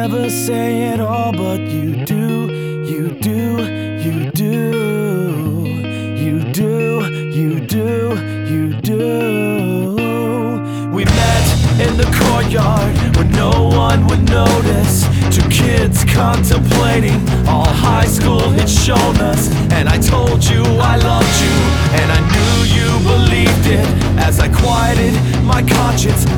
never say it all, but you do, you do, you do, you do, you do, you do. We met in the courtyard where no one would notice. Two kids contemplating all high school had shown us. And I told you I loved you, and I knew you believed it. As I quieted my conscience,